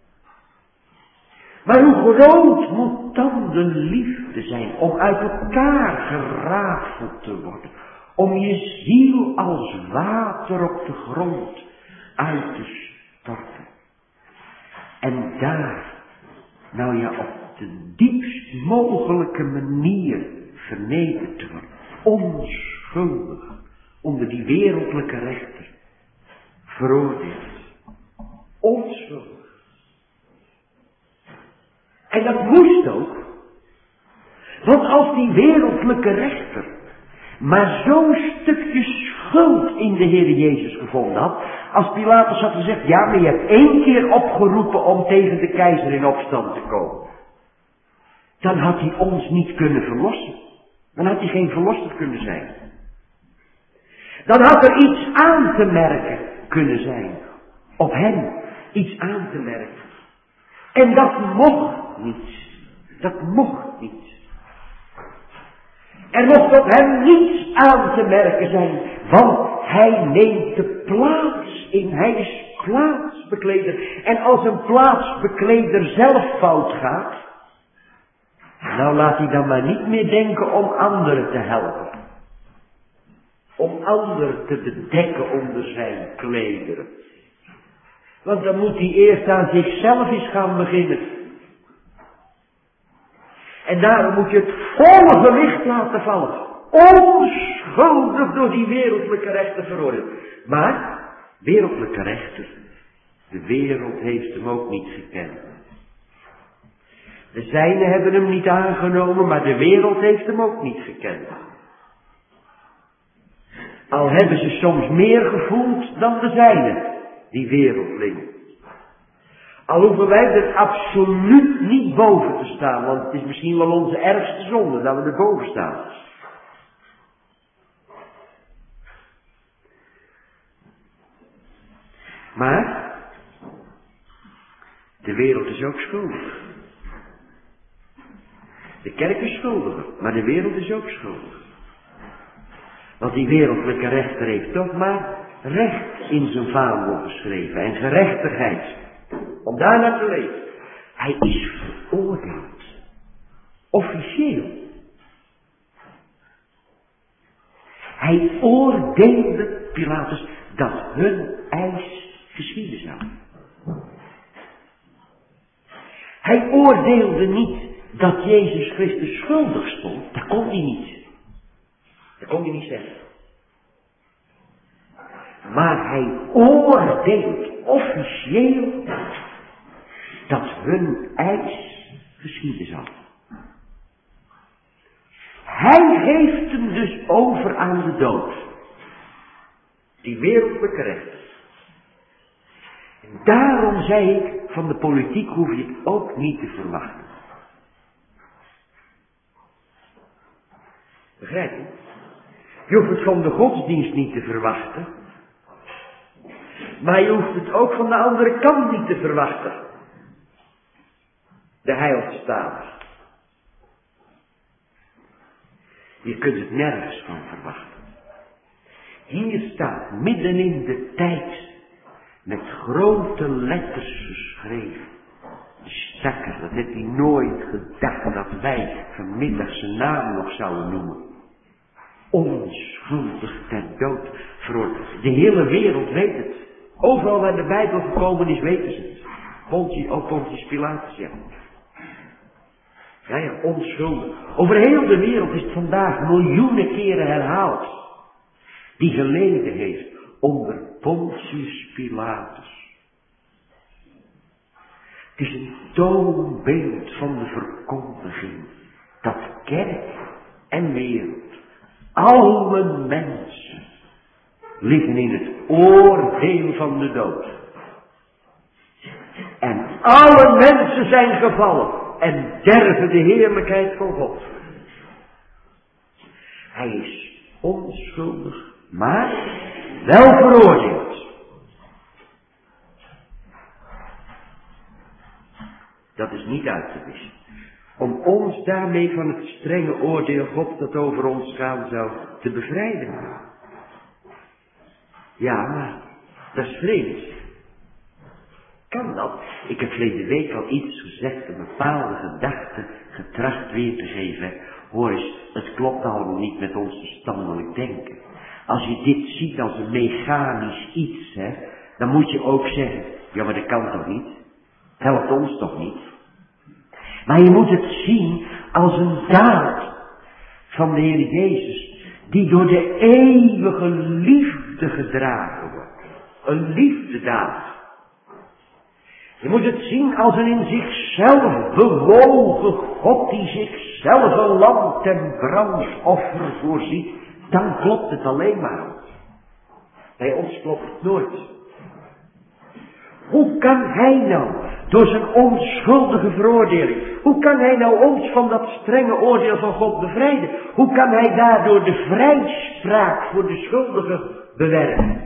Maar hoe groot moet dan de liefde zijn om uit elkaar gerafeld te worden. Om je ziel als water op de grond uit te storten. En daar, nou ja, op de diepst mogelijke manier vernederd te worden. Onschuldig, onder die wereldlijke rechter. Veroordeeld. Onschuldig. En dat moest ook. Want als die wereldlijke rechter maar zo'n stukje schuld in de Heer Jezus gevonden had. Als Pilatus had gezegd, ja, maar je hebt 1 keer opgeroepen om tegen de keizer in opstand te komen. Dan had hij ons niet kunnen verlossen. Dan had hij geen verlosser kunnen zijn. Dan had er iets aan te merken kunnen zijn. Op hem iets aan te merken. En dat mocht niet. Dat mocht niet. Er mocht op hem niets aan te merken zijn, want hij neemt de plaats in. Hij is plaatsbekleder. En als een plaatsbekleder zelf fout gaat, nou laat hij dan maar niet meer denken om anderen te helpen. Om anderen te bedekken onder zijn klederen. Want dan moet hij eerst aan zichzelf eens gaan beginnen. En daarom moet je het volle gewicht laten vallen. Onschuldig door die wereldlijke rechter veroordeeld. Maar, wereldlijke rechter, de wereld heeft hem ook niet gekend. De zijnen hebben hem niet aangenomen, maar de wereld heeft hem ook niet gekend. Al hebben ze soms meer gevoeld dan de zijnen, die wereldlingen. Al hoeven wij er absoluut niet boven te staan, want het is misschien wel onze ergste zonde dat we er boven staan. Maar, de wereld is ook schuldig. De kerk is schuldiger, maar de wereld is ook schuldig. Want die wereldlijke rechter heeft toch maar recht in zijn vaandel geschreven en gerechtigheid. Om daarnaar te leven. Hij is veroordeeld. Officieel. Hij oordeelde, Pilatus, dat hun eis geschieden zou. Hij oordeelde niet dat Jezus Christus schuldig stond. Dat kon hij niet. Dat kon hij niet zeggen. Maar hij oordeelt officieel dat hun eis geschieden zal. Hij geeft hem dus over aan de dood. Die wereldlijke rechter. En daarom zei ik, van de politiek hoef je het ook niet te verwachten. Begrijp je? Je hoeft het van de godsdienst niet te verwachten. Maar je hoeft het ook van de andere kant niet te verwachten. De heilstaat. Je kunt het nergens van verwachten. Hier staat midden in de tijd met grote letters geschreven. De stakker, dat heeft hij nooit gedacht dat wij vanmiddag zijn naam nog zouden noemen. Onschuldig ter dood veroordeeld. De hele wereld weet het. Overal waar de Bijbel gekomen is, weten ze het. Pontius Pilatus, ja. Ja, onschuldig. Over heel de wereld is het vandaag miljoenen keren herhaald. Die geleden heeft onder Pontius Pilatus. Het is een toonbeeld van de verkondiging. Dat kerk en wereld, alle mensen, liggen in het oordeel van de dood. En alle mensen zijn gevallen en derven de heerlijkheid van God. Hij is onschuldig, maar wel veroordeeld. Dat is niet uit te wissen. Om ons daarmee van het strenge oordeel God dat over ons gaan zou te bevrijden. Ja, maar dat is vreemd. Kan dat? Ik heb verleden week al iets gezegd, een bepaalde gedachte getracht weer te geven. Hoor eens, het klopt allemaal niet met ons verstandelijk denken. Als je dit ziet als een mechanisch iets, dan moet je ook zeggen, ja maar dat kan toch niet? Helpt ons toch niet? Maar je moet het zien als een daad van de Heer Jezus, die door de eeuwige liefde gedragen wordt. Een liefdedaad. Je moet het zien als een in zichzelf bewogen God die zichzelf een lam ten brandoffer voorziet. Dan klopt het alleen maar. Bij ons klopt het nooit. Hoe kan hij nou, door zijn onschuldige veroordeling, hoe kan hij nou ons van dat strenge oordeel van God bevrijden? Hoe kan hij daardoor de vrijspraak voor de schuldigen bewerken?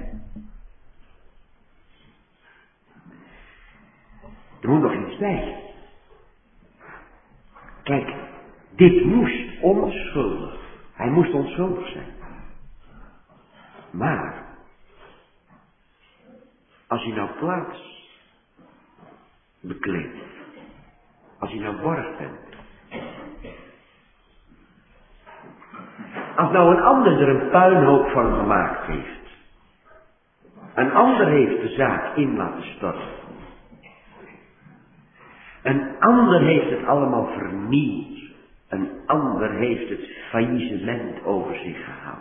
Er moet nog iets bij. Kijk, dit moest onschuldig. Hij moest onschuldig zijn. Maar, als hij nou plaats bekleedt, als hij nou borg bent, als nou een ander er een puinhoop van gemaakt heeft, een ander heeft de zaak in laten storten, een ander heeft het allemaal vernield, een ander heeft het faillissement over zich gehaald.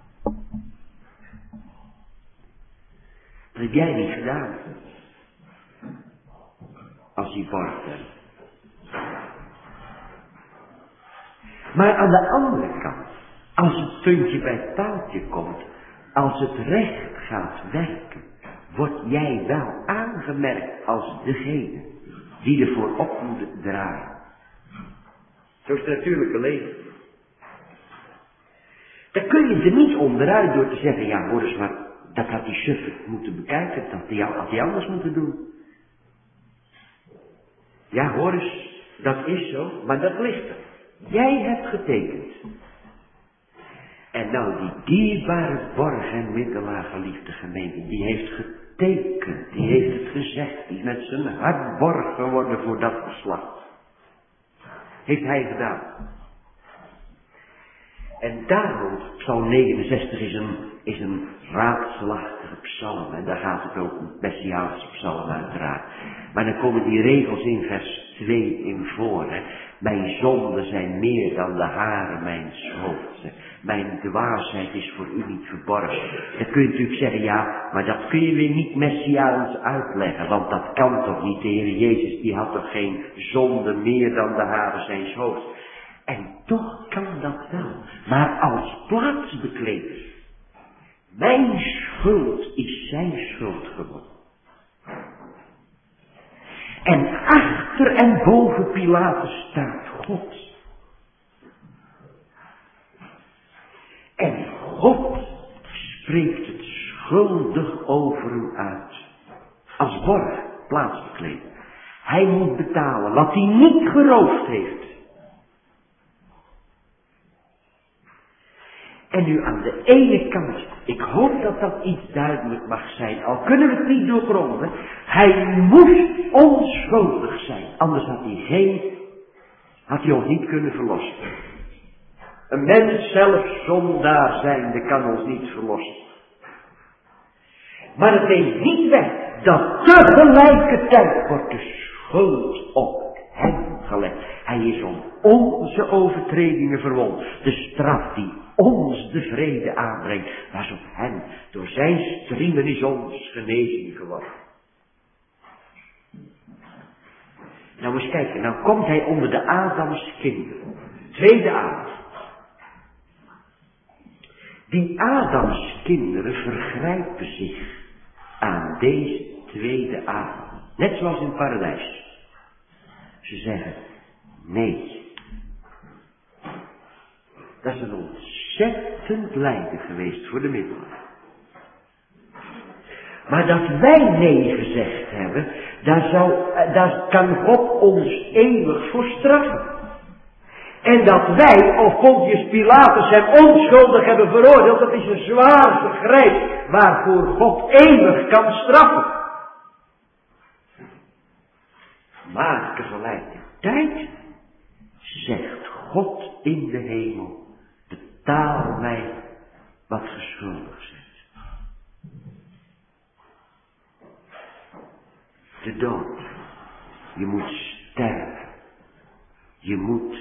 Dat heb jij niet gedaan. Als je borg bent. Maar aan de andere kant, als het puntje bij het paaltje komt, als het recht gaat werken, word jij wel aangemerkt als degene die ervoor op moet draaien. Zo is het natuurlijke leven. Daar kun je er niet onderuit door te zeggen, ja hoor eens, maar dat had die suffer moeten bekijken, dat had hij anders moeten doen. Ja hoor eens, dat is zo, maar dat ligt er. Jij hebt getekend. En nou die dierbare borg en middelaar geliefde gemeente, die heeft getekend, die heeft het gezegd, die is met zijn hart borg geworden voor dat geslacht. Heeft hij gedaan. En daarom, Psalm 69 is een raadselachtige psalm. En daar gaat het ook een Messiaanse psalm uiteraard. Maar dan komen die regels in vers 2 in voor. Mijn zonden zijn meer dan de haren mijns hoofds. Mijn dwaasheid is voor u niet verborgen. Dan kun je natuurlijk zeggen, ja, maar dat kun je weer niet Messiaans uitleggen. Want dat kan toch niet. De Heer Jezus die had toch geen zonde meer dan de haren zijns hoofds. En toch kan dat wel. Maar als plaatsbekleeder. Mijn schuld is zijn schuld geworden. En achter en boven Pilatus staat God. En God spreekt het schuldig over hem uit. Als borg, plaatsbekleder. Hij moet betalen wat hij niet geroofd heeft. En nu aan de ene kant, ik hoop dat dat iets duidelijk mag zijn, al kunnen we het niet doorgronden. Hij moest onschuldig zijn, anders had hij ons niet kunnen verlossen. Een mens zelf zondaar zijnde kan ons niet verlossen. Maar het neemt niet weg dat tegelijkertijd wordt de schuld op hem gelegd. Hij is om onze overtredingen verwond. De straf die ons de vrede aanbrengt, was op hem. Door zijn striemen is ons genezing geworden. Nou eens kijken, nou komt hij onder de Adamskinderen. Tweede Adam. Die Adamskinderen vergrijpen zich aan deze tweede Adam. Net zoals in het paradijs. Ze zeggen, nee. Dat is een ontzettend lijden geweest voor de middelaar. Maar dat wij nee gezegd hebben, daar kan God ons eeuwig voor straffen. En dat wij, of Pontius Pilatus, hem onschuldig hebben veroordeeld, dat is een zwaar vergrijp waarvoor God eeuwig kan straffen. Maar tegelijkertijd zegt God in de hemel, betaal mij wat geschuldigd zit. De dood. Je moet sterven. Je moet,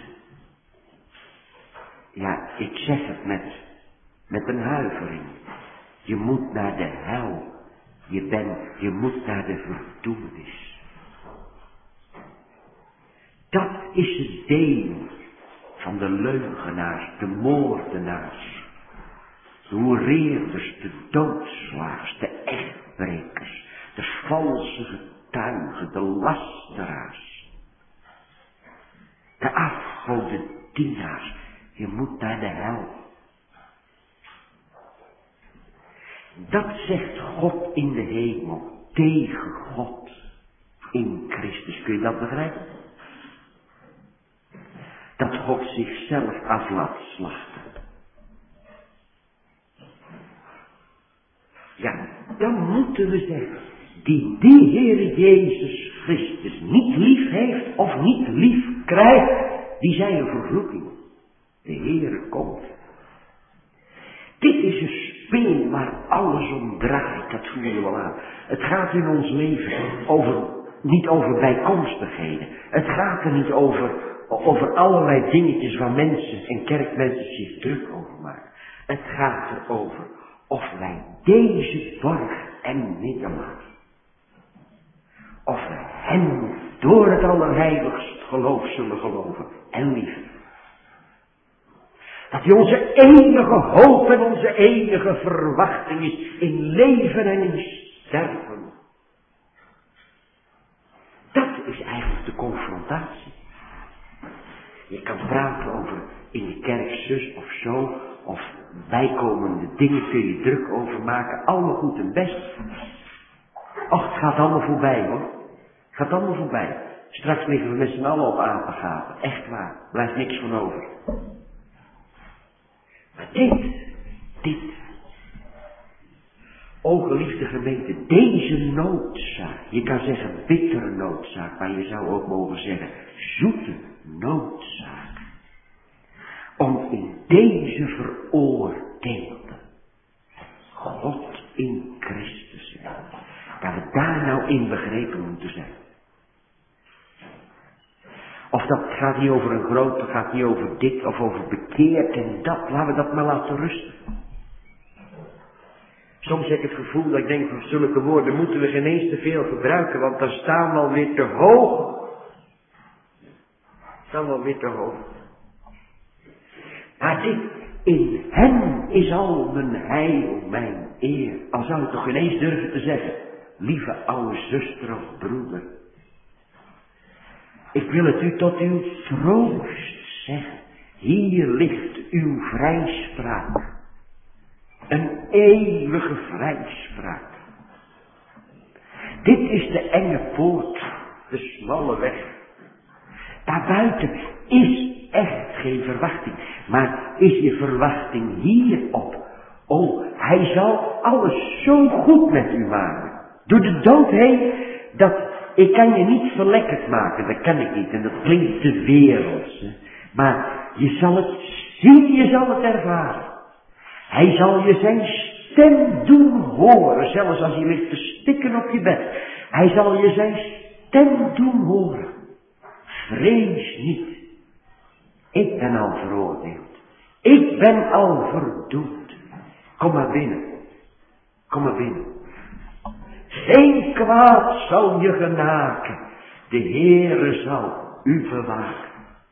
ja, ik zeg het met een huivering. Je moet naar de hel. Je moet naar de verdoemenis. Dat is het deel van de leugenaars, de moordenaars, de hoereerders, de doodslaars, de echtbrekers, de valse getuigen, de lasteraars, de afgodendienaars. Je moet naar de hel. Dat zegt God in de hemel tegen God in Christus. Kun je dat begrijpen? Dat God zichzelf af laat slachten. Ja, dan moeten we zeggen, die Heer Jezus Christus niet lief heeft of niet lief krijgt, die zijn een vervloeking. De Heere komt. Dit is een speel waar alles om draait, dat voelen we wel aan. Het gaat in ons leven niet over bijkomstigheden. Het gaat er niet over allerlei dingetjes waar mensen en kerkmensen zich druk over maken. Het gaat erover of wij deze borg en middelaar, of we hem door het allerheiligst geloof zullen geloven en liefde. Dat hij onze enige hoop en onze enige verwachting is in leven en in sterven. Dat is eigenlijk de confrontatie. Je kan praten over in de kerk zus of zo, of bijkomende dingen kun je druk over maken, allemaal goed en best. Och, het gaat allemaal voorbij hoor. Het gaat allemaal voorbij. Straks liggen we met z'n allen op apengapen. Echt waar, blijft niks van over. Maar dit, o geliefde gemeente, deze noodzaak, je kan zeggen bittere noodzaak, maar je zou ook mogen zeggen zoete noodzaak, om in deze veroordeelde God in Christus, dat we daar nou in begrepen moeten zijn. Of dat gaat niet over een groot, dat gaat niet over dit of over bekeerd en dat. Laten we dat maar laten rusten. Soms heb ik het gevoel dat ik denk van zulke woorden moeten we geen eens te veel gebruiken, want dan staan we alweer te hoog. Staan we alweer te hoog. Maar dit, in hem is al mijn heil, mijn eer. Al zou ik toch ineens durven te zeggen, lieve oude zuster of broeder. Ik wil het u tot uw troost zeggen. Hier ligt uw vrijspraak. Een eeuwige vrijspraak. Dit is de enge poort, de smalle weg. Daarbuiten is echt geen verwachting. Maar is je verwachting hierop? Oh, hij zal alles zo goed met u maken. Door de dood heen, ik kan je niet verlekkerd maken, dat kan ik niet. En dat klinkt te werelds. Hè. Maar je zal het zien, je zal het ervaren. Hij zal je zijn stem doen horen, zelfs als je ligt te stikken op je bed. Hij zal je zijn stem doen horen. Vrees niet. Ik ben al veroordeeld. Ik ben al verdoemd. Kom maar binnen. Kom maar binnen. Geen kwaad zal je genaken. De Heere zal u bewaken.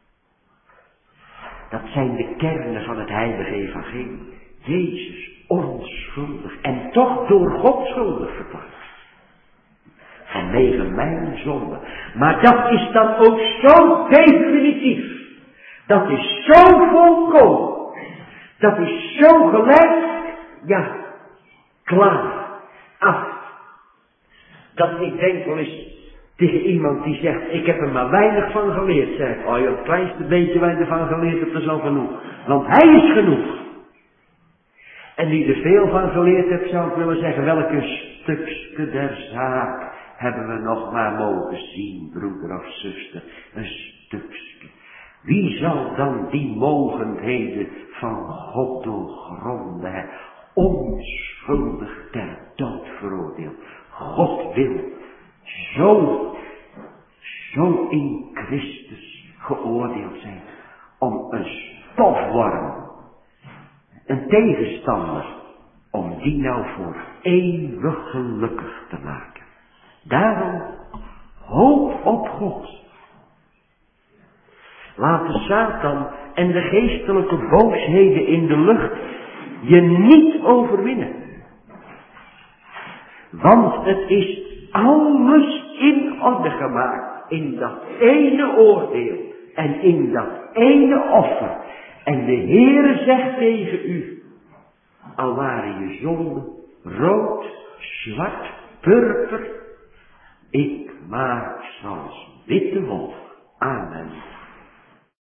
Dat zijn de kernen van het heilige evangelie. Jezus onschuldig en toch door God schuldig verklaard. Vanwege mijn zonde. Maar dat is dan ook zo definitief. Dat is zo volkomen. Dat is zo gelijk, ja, klaar, af. Dat ik denk wel eens tegen iemand die zegt, ik heb er maar weinig van geleerd, zeg ik, oh joh, het kleinste beetje wat je ervan geleerd hebt, is al genoeg. Want hij is genoeg. En die er veel van geleerd hebt, zou ik willen zeggen, welke stukje der zaak hebben we nog maar mogen zien, broeder of zuster, een stukje. Wie zal dan die mogendheden van God doorgronden, onschuldig ter dood veroordeeld? God wil zo in Christus geoordeeld zijn om een stofworm, een tegenstander, om die nou voor eeuwig gelukkig te maken. Daarom hoop op God. Laat de Satan en de geestelijke boosheden in de lucht je niet overwinnen. Want het is alles in orde gemaakt in dat ene oordeel en in dat ene offer. En de Heere zegt tegen u, al waren je zonden rood, zwart, purper, ik maak ze als witte wolf. Amen.